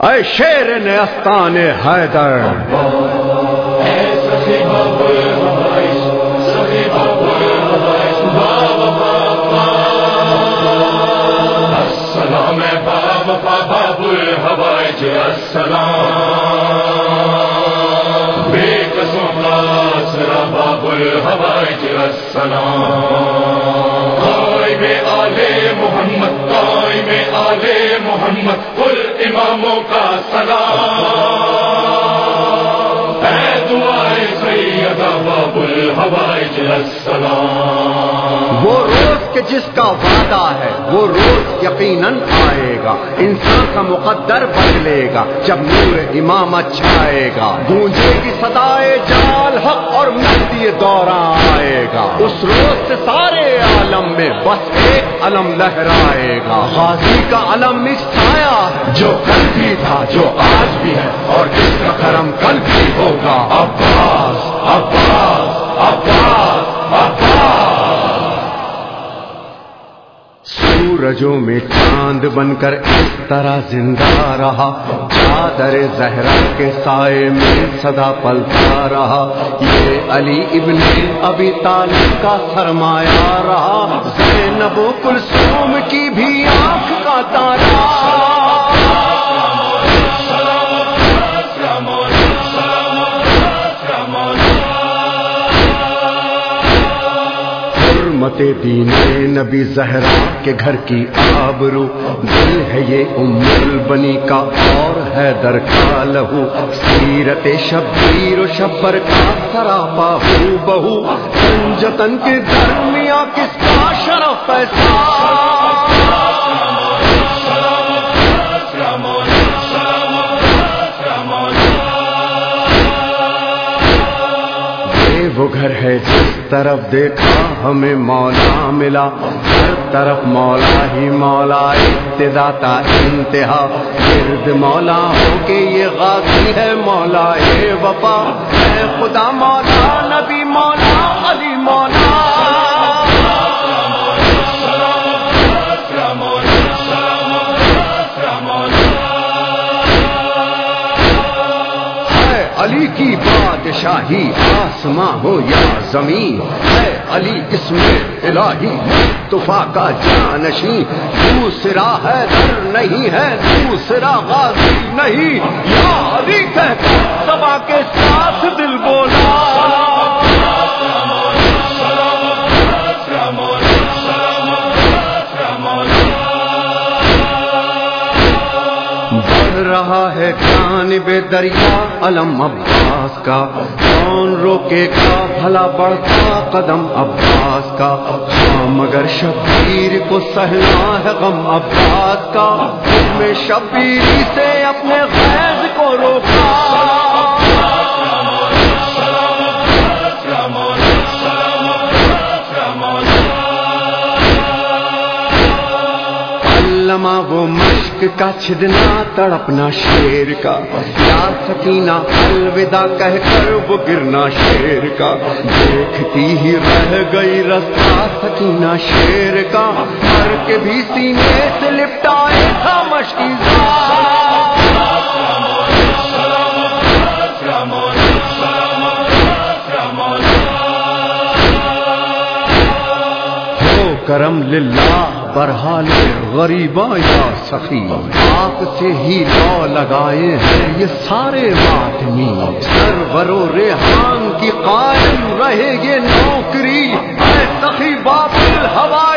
اے شیر نیستان حیدر، السلام باب الحوائج السلام، بے قسم سرا باب الحوائج السلام، قائم آل محمد، قائم آل محمد، کل اماموں کا سلام، اے دعائے سیدہ باب الحوائج السلام۔ وہ روز کہ جس کا وعدہ ہے وہ روز یقیناً آئے گا، انسان کا مقدر بدلے گا جب نور امامت چھائے گا، گونجے گی صدائے جال حق اور مہدی دورہ آئے گا، اس روز سے سارے عالم میں بس ایک علم لہرائے گا، غازی کا علم اس چھایا جو کل بھی تھا، جو آج بھی ہے اور جس کا کرم کل بھی ہوگا، عباس عباس عباس عباس۔ سورجوں میں چاند بن کر اس طرح زندہ رہا، چادر زہرا کے سائے میں سدا پلتا رہا، یہ علی ابن ابی طالب کا سرمایہ رہا، زینب و کلثوم کی بھی آنکھ کا تارا، دین نبی زہرا کے گھر کی آبرو، دل ہے یہ ام البنی کا اور حیدر کا لہو، سیرت شبیر و شبر کا سراپا ہو بہو، سنجتن کے درمیاں کس کا شرف ایسا، وہ گھر ہے جس طرف دیکھا ہمیں مولا ملا، ہر طرف مولا ہی مولا، ابتدا تا انتہا، گرد مولا ہو کے یہ غازی ہے مولا اے وفا، اے خدا مولا نبی مولا علی مولا، علی کی بادشاہی آسماں ہو یا زمین، ہے علی اسم الہی مصطفیٰ کا جانشین، دوسرا حیدر نہیں ہے، دوسرا غازی نہیں، یا علی کہہ کر سبا کے ساتھ دل بولا، رہا ہے جانب دریا علم عباس کا، کون روکے گا بھلا بڑھتا قدم عباس کا، ہاں مگر شبیر کو سہنا ہے غم عباس کا، میں شبیری سے اپنے غیظ کو روکا، وہ مشق کا چھدنا تڑپنا شیر کا، یا سکینہ الوداع کہہ کر وہ گرنا شیر کا، دیکھتی ہی رہ گئی رستہ سکینہ شیر کا، مر کے بھی سینے سے لپٹائے تھا مشکیزہ، کرم للہ برحال غریباں یا سخی، آپ سے ہی لو لگائے ہیں یہ سارے ماتمی، سرور و ریحان کی قائم رہے یہ نوکری، اے سخی باب الہوا